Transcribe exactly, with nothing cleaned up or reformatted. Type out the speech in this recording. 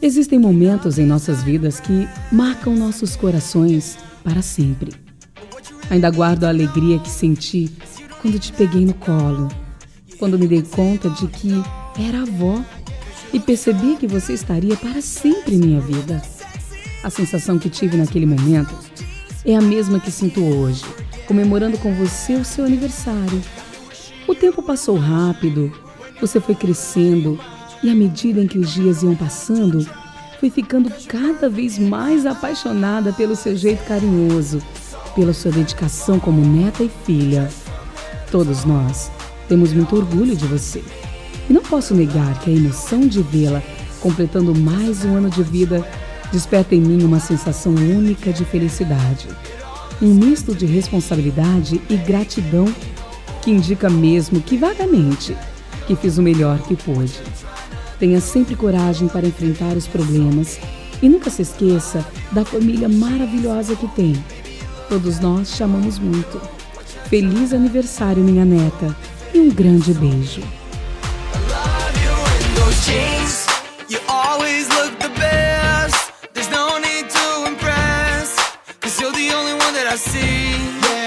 Existem momentos em nossas vidas que marcam nossos corações para sempre. Ainda guardo a alegria que senti quando te peguei no colo, quando me dei conta de que era avó e percebi que você estaria para sempre em minha vida. A sensação que tive naquele momento é a mesma que sinto hoje, comemorando com você o seu aniversário. O tempo passou rápido, você foi crescendo e à medida em que os dias iam passando, fui ficando cada vez mais apaixonada pelo seu jeito carinhoso, pela sua dedicação como neta e filha. Todos nós temos muito orgulho de você. E não posso negar que a emoção de vê-la completando mais um ano de vida desperta em mim uma sensação única de felicidade. Um misto de responsabilidade e gratidão que indica mesmo que vagamente que fiz o melhor que pude. Tenha sempre coragem para enfrentar os problemas e nunca se esqueça da família maravilhosa que tem. Todos nós te amamos muito. Feliz aniversário, minha neta, e um grande beijo. I see. Yeah.